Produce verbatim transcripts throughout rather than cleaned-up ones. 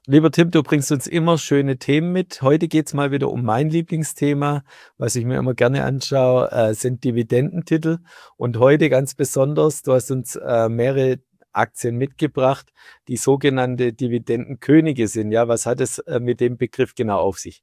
Lieber Tim, du bringst uns immer schöne Themen mit. Heute geht es mal wieder um mein Lieblingsthema, was ich mir immer gerne anschaue, äh, sind Dividendentitel. Und heute ganz besonders, du hast uns äh, mehrere Aktien mitgebracht, die sogenannte Dividendenkönige sind. Ja, was hat es äh, mit dem Begriff genau auf sich?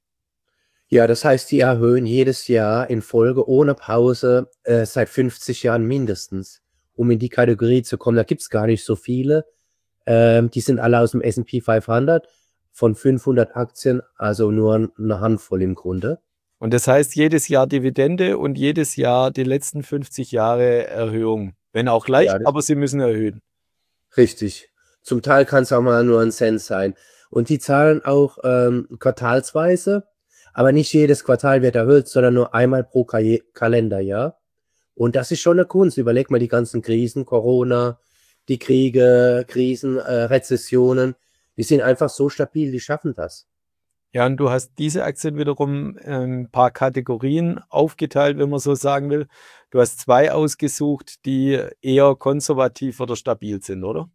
Ja, das heißt, die erhöhen jedes Jahr in Folge ohne Pause äh, seit fünfzig Jahren mindestens, um in die Kategorie zu kommen. Da gibt's gar nicht so viele. Ähm, die sind alle aus dem S und P fünfhundert von fünfhundert Aktien, also nur eine Handvoll im Grunde. Und das heißt, jedes Jahr Dividende und jedes Jahr die letzten fünfzig Jahre Erhöhung. Wenn auch Ja, leicht, das- aber sie müssen erhöhen. richtig. Zum Teil kann es auch mal nur ein Cent sein. Und die zahlen auch ähm, quartalsweise, aber nicht jedes Quartal wird erhöht, sondern nur einmal pro Ka Kalenderjahr. Und das ist schon eine Kunst. Überleg mal die ganzen Krisen, Corona, die Kriege, Krisen, äh, Rezessionen. Die sind einfach so stabil, die schaffen das. Ja, und du hast diese Aktien wiederum in ein paar Kategorien aufgeteilt, wenn man so sagen will. Du hast zwei ausgesucht, die eher konservativ oder stabil sind, oder?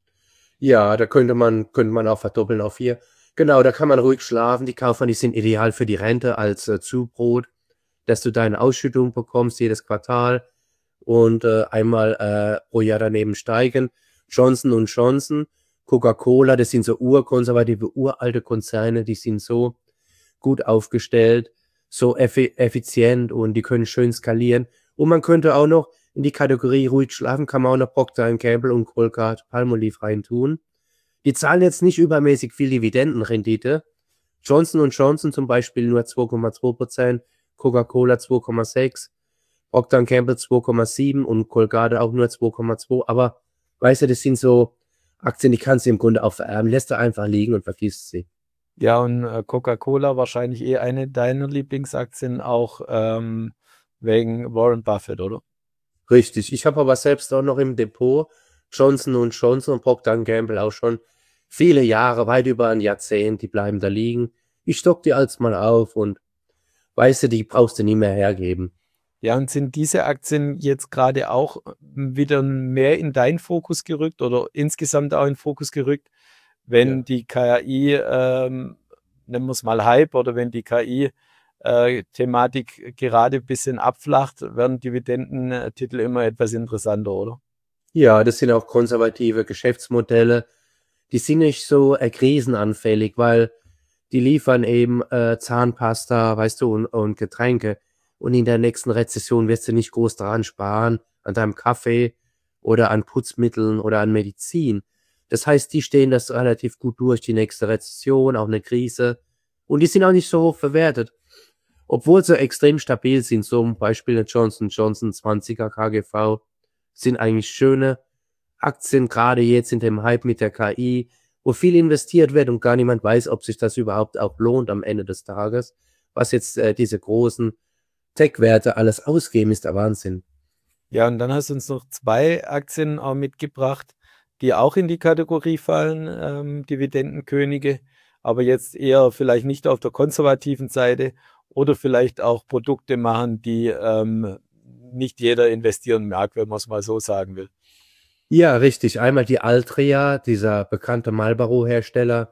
Ja, da könnte man, könnte man auch verdoppeln auf vier. Genau, da kann man ruhig schlafen. Die Kaufmann, die sind ideal für die Rente als äh, Zubrot, dass du deine Ausschüttung bekommst jedes Quartal und äh, einmal äh, pro Jahr daneben steigen. Johnson und Johnson, Coca-Cola, das sind so urkonservative, uralte Konzerne, die sind so gut aufgestellt, so effi effizient und die können schön skalieren. Und man könnte auch noch in die Kategorie ruhig schlafen, kann man auch noch Procter and Gamble und Colgate-Palmolive reintun. Die zahlen jetzt nicht übermäßig viel Dividendenrendite. Johnson und Johnson zum Beispiel nur zwei Komma zwei Prozent, Coca-Cola zwei Komma sechs, Procter and Gamble zwei Komma sieben und Colgate auch nur zwei Komma zwei. Aber weißt du, das sind so Aktien, die kannst du im Grunde auch vererben. Lässt du einfach liegen und vergisst sie. Ja, und äh, Coca-Cola wahrscheinlich eh eine deiner Lieblingsaktien, auch ähm, wegen Warren Buffett, oder? Richtig. Ich habe aber selbst auch noch im Depot Johnson und Johnson und Procter and Gamble auch schon viele Jahre, weit über ein Jahrzehnt, die bleiben da liegen. Ich stock die als mal auf und weißt du, die brauchst du nie mehr hergeben. Ja, und sind diese Aktien jetzt gerade auch äh, wieder mehr in deinen Fokus gerückt oder insgesamt auch in den Fokus gerückt, wenn Ja. die K I, ähm, nennen wir es mal Hype, oder wenn die K I-Thematik gerade ein bisschen abflacht, werden Dividendentitel immer etwas interessanter, oder? Ja, das sind auch konservative Geschäftsmodelle. Die sind nicht so äh, krisenanfällig, weil die liefern eben äh, Zahnpasta, weißt du, und, und Getränke. Und in der nächsten Rezession wirst du nicht groß daran sparen, an deinem Kaffee oder an Putzmitteln oder an Medizin. Das heißt, die stehen das relativ gut durch, die nächste Rezession, auch eine Krise. Und die sind auch nicht so hoch verwertet. Obwohl sie extrem stabil sind, so zum Beispiel eine Johnson Johnson zwanziger K G V, sind eigentlich schöne Aktien, gerade jetzt in dem Hype mit der K I, wo viel investiert wird und gar niemand weiß, ob sich das überhaupt auch lohnt am Ende des Tages. Was jetzt äh, diese großen Tech-Werte alles ausgeben, ist der Wahnsinn. Ja, und dann hast du uns noch zwei Aktien auch mitgebracht, die auch in die Kategorie fallen, ähm, Dividendenkönige, aber jetzt eher vielleicht nicht auf der konservativen Seite oder vielleicht auch Produkte machen, die ähm, nicht jeder investieren mag, wenn man es mal so sagen will. Ja, richtig. Einmal die Altria, dieser bekannte Marlboro-Hersteller.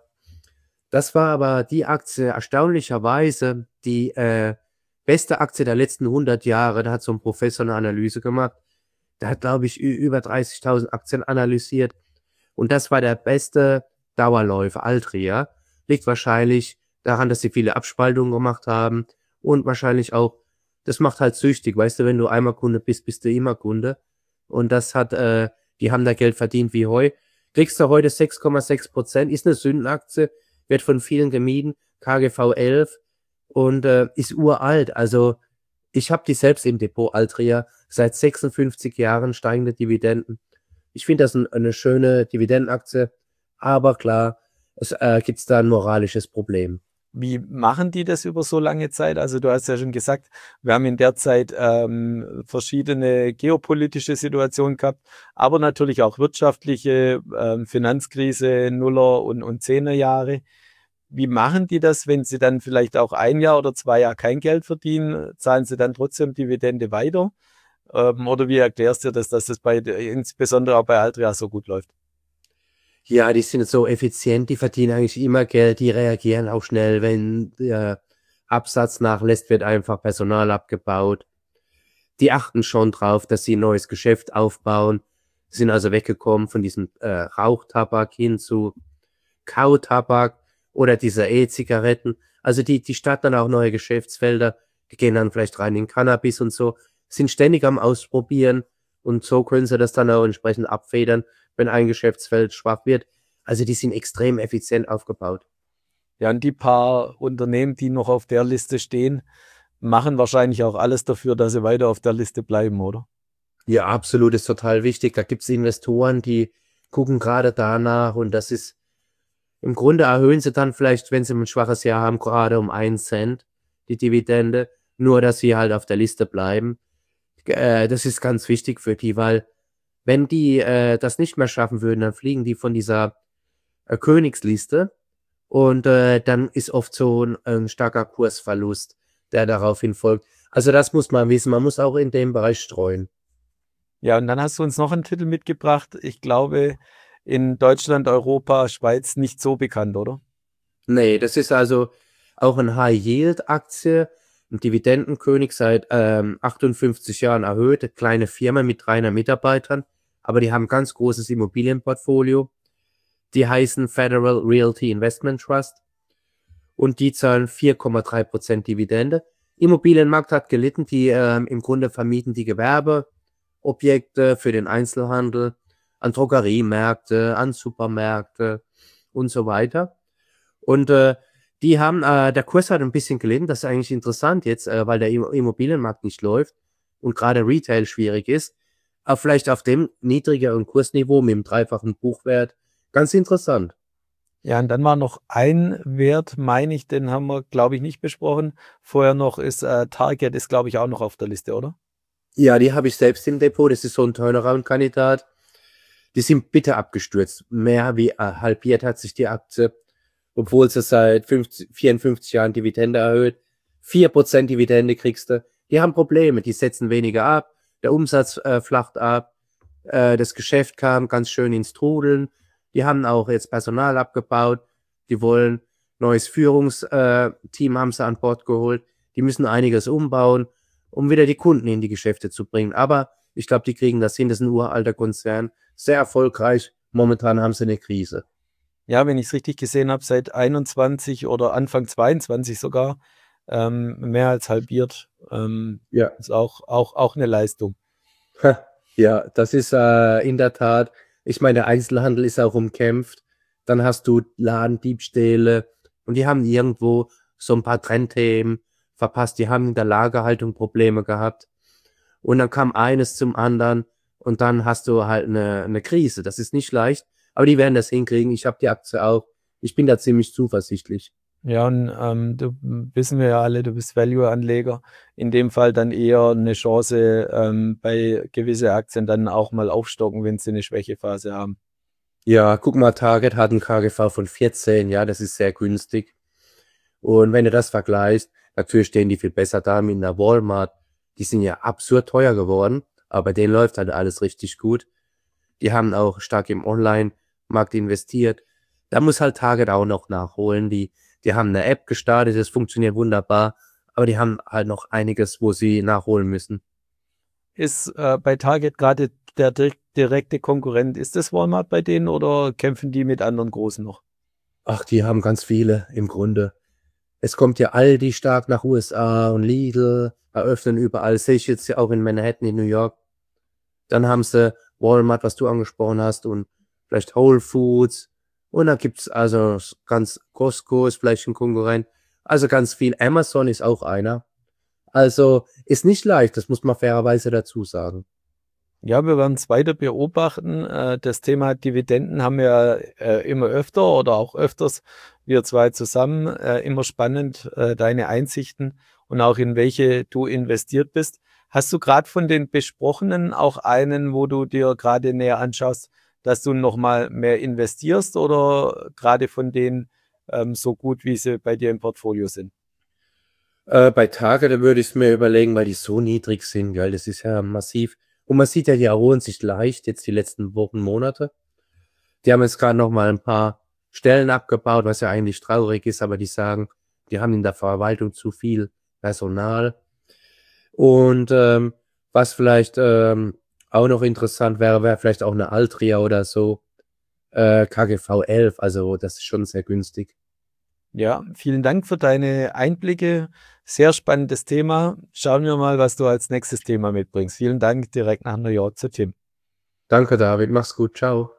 Das war aber die Aktie, erstaunlicherweise, die äh, beste Aktie der letzten hundert Jahre. Da hat so ein Professor eine Analyse gemacht. Der hat, glaube ich, ü- über dreißigtausend Aktien analysiert. Und das war der beste Dauerläufer, Altria. Liegt wahrscheinlich daran, dass sie viele Abspaltungen gemacht haben. Und wahrscheinlich auch, das macht halt süchtig. Weißt du, wenn du einmal Kunde bist, bist du immer Kunde. Und das hat, äh, die haben da Geld verdient wie Heu. Kriegst du heute sechs Komma sechs Prozent, ist eine Sündenaktie, wird von vielen gemieden, K G V elf und äh, ist uralt. Also ich habe die selbst im Depot, Altria, seit sechsundfünfzig Jahren steigende Dividenden. Ich finde das ein, eine schöne Dividendenaktie, aber klar, es äh, gibt da ein moralisches Problem. Wie machen die das über so lange Zeit? Also du hast ja schon gesagt, wir haben in der Zeit ähm, verschiedene geopolitische Situationen gehabt, aber natürlich auch wirtschaftliche, ähm, Finanzkrise, Nuller- und, und Zehnerjahre. Wie machen die das, wenn sie dann vielleicht auch ein Jahr oder zwei Jahre kein Geld verdienen? Zahlen sie dann trotzdem Dividende weiter? Ähm, oder wie erklärst du das, dass das bei, insbesondere auch bei Altria so gut läuft? Ja, die sind so effizient, die verdienen eigentlich immer Geld, die reagieren auch schnell, wenn der Absatz nachlässt, wird einfach Personal abgebaut. Die achten schon drauf, dass sie 'n neues Geschäft aufbauen, sind also weggekommen von diesem, äh, Rauchtabak hin zu Kautabak oder dieser E-Zigaretten. Also, die die starten dann auch neue Geschäftsfelder, die gehen dann vielleicht rein in Cannabis und so, sind ständig am Ausprobieren und so können sie das dann auch entsprechend abfedern, wenn ein Geschäftsfeld schwach wird. Also, die sind extrem effizient aufgebaut. Ja, und die paar Unternehmen, die noch auf der Liste stehen, machen wahrscheinlich auch alles dafür, dass sie weiter auf der Liste bleiben, oder? Ja, absolut, ist total wichtig. Da gibt's Investoren, die gucken gerade danach und das ist im Grunde erhöhen sie dann vielleicht, wenn sie 'n schwaches Jahr haben, gerade um einen Cent die Dividende, nur dass sie halt auf der Liste bleiben. Äh, das ist ganz wichtig für die, weil wenn die, äh, das nicht mehr schaffen würden, dann fliegen die von dieser, äh, Königsliste und, äh, dann ist oft so 'n 'n starker Kursverlust, der daraufhin folgt. Also, das muss man wissen. Man muss auch in dem Bereich streuen. Ja, und dann hast du uns noch einen Titel mitgebracht. Ich glaube, in Deutschland, Europa, Schweiz nicht so bekannt, oder? Ne, das ist also auch 'n High-Yield-Aktie, 'n Dividendenkönig seit, ähm, achtundfünfzig Jahren erhöht, kleine Firma mit dreihundert Mitarbeitern, aber die haben ganz großes Immobilienportfolio. Die heißen Federal Realty Investment Trust und die zahlen vier Komma drei Prozent Dividende. Immobilienmarkt hat gelitten, die, ähm, im Grunde vermieten die Gewerbeobjekte für den Einzelhandel, an Drogeriemärkte, an Supermärkte und so weiter. Und, äh, die haben äh, der Kurs hat 'n bisschen gelitten. Das ist eigentlich interessant jetzt, äh, weil der Immo Immobilienmarkt nicht läuft und grade Retail schwierig ist. Aber vielleicht auf dem niedrigeren Kursniveau mit dem dreifachen Buchwert ganz interessant. Ja, und dann war noch ein Wert, meine ich, den haben wir, glaube ich, nicht besprochen. Vorher noch ist, äh, Target ist, glaube ich, auch noch auf der Liste, oder? Ja, die habe ich selbst im Depot. Das ist so 'n Turnaround-Kandidat. Die sind bitter abgestürzt. Mehr wie, äh, halbiert hat sich die Aktie, obwohl sie seit fünfzig vierundfünfzig Jahren Dividende erhöht. vier Prozent Dividende kriegst du. Die haben Probleme, die setzen weniger ab, der Umsatz, äh, flacht ab, äh, das Geschäft kam ganz schön ins Trudeln. Die haben auch jetzt Personal abgebaut. Die wollen neues Führungs äh, Team haben sie an Bord geholt. Die müssen einiges umbauen, um wieder die Kunden in die Geschäfte zu bringen. Aber ich glaube, die kriegen das hin. Das ist 'n uralter Konzern, sehr erfolgreich. Momentan haben sie 'ne Krise. Ja, wenn ich's richtig gesehen habe, seit einundzwanzig oder Anfang zweiundzwanzig sogar, ähm, mehr als halbiert. Ähm, Ja. ist auch auch auch 'ne Leistung. Ja, das ist, äh, in der Tat ich meine, der Einzelhandel ist auch umkämpft. Dann hast du Ladendiebstähle und die haben irgendwo so 'n paar Trendthemen verpasst. Die haben in der Lagerhaltung Probleme gehabt. Und dann kam eines zum anderen und dann hast du halt 'ne 'ne Krise. Das ist nicht leicht, aber die werden das hinkriegen. Ich habe die Aktie auch. Ich bin da ziemlich zuversichtlich. Ja, und, ähm, du hm, wissen wir ja alle, du bist Value-Anleger. In dem Fall dann eher 'ne Chance, ähm, bei gewisse Aktien dann auch mal aufstocken, wenn sie 'ne Schwächephase haben. Ja, guck mal, Target hat 'n K G V von vierzehn, ja, das ist sehr günstig. Und wenn du das vergleichst, natürlich stehen die viel besser da mit 'ner Walmart. Die sind ja absurd teuer geworden, aber bei denen läuft halt alles richtig gut. Die haben auch stark im Onlinemarkt investiert. Da muss halt Target auch noch nachholen. Die die haben 'ne App gestartet, das funktioniert wunderbar, aber die haben halt noch einiges, wo sie nachholen müssen. Ist, äh, bei Target grade der dir direkte Konkurrent ist das Walmart bei denen oder kämpfen die mit anderen Großen noch? Ach, die haben ganz viele im Grunde. Es kommt ja Aldi stark nach U S A und Lidl eröffnen überall. Sehe ich jetzt ja auch in Manhattan in New York. Dann haben sie Walmart, was du angesprochen hast und vielleicht Whole Foods. Und dann gibt's also s ganz Costco ist vielleicht 'n Konkurrent. Also, ganz viel. Amazon ist auch einer. Also, ist nicht leicht, das muss man fairerweise dazu sagen. Ja, wir werden's weiter beobachten. Äh, das Thema Dividenden haben wir, äh, immer öfter oder auch öfters, wir zwei zusammen. Äh, immer spannend, äh, deine Einsichten und auch in welche du investiert bist. Hast du grad von den besprochenen auch einen, wo du dir grade näher anschaust, dass du noch mal mehr investierst oder grade von denen, ähm, so gut, wie sie bei dir im Portfolio sind? Äh, bei Target, da würde ich's mir überlegen, weil die so niedrig sind, gell? Das ist ja massiv. Und man sieht ja, die erholen sich leicht jetzt die letzten Wochen, Monate. Die haben jetzt gerade noch mal ein paar Stellen abgebaut, was ja eigentlich traurig ist, aber die sagen, die haben in der Verwaltung zu viel Personal. Und ähm, was vielleicht ähm, auch noch interessant wäre, wäre vielleicht auch eine Altria oder so, äh, K G V elf, also das ist schon sehr günstig. Ja, vielen Dank für deine Einblicke. Sehr spannendes Thema. Schauen wir mal, was du als nächstes Thema mitbringst. Vielen Dank direkt nach New York zu Tim. Danke, David. Mach's gut. Ciao.